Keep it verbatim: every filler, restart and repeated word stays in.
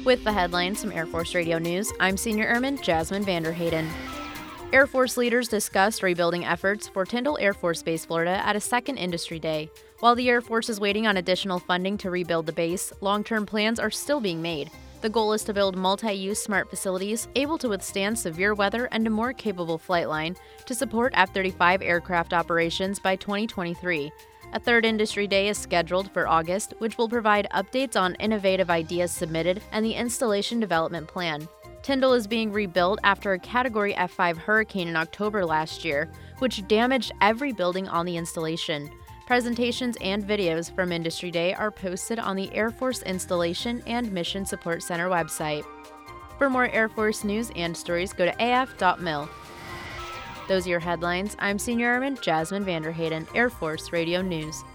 With the headlines from Air Force Radio News, I'm Senior Airman Jasmine Vanderhayden. Air Force leaders discussed rebuilding efforts for Tyndall Air Force Base, Florida at a second Industry Day. While the Air Force is waiting on additional funding to rebuild the base, long-term plans are still being made. The goal is to build multi-use smart facilities able to withstand severe weather and a more capable flight line to support F thirty-five aircraft operations by twenty twenty-three. A third Industry Day is scheduled for August, which will provide updates on innovative ideas submitted and the installation development plan. Tyndall is being rebuilt after a Category F five hurricane in October last year, which damaged every building on the installation. Presentations and videos from Industry Day are posted on the Air Force Installation and Mission Support Center website. For more Air Force news and stories, go to A F dot mil. Those are your headlines. I'm Senior Airman Jasmine Vanderhayden, Air Force Radio News.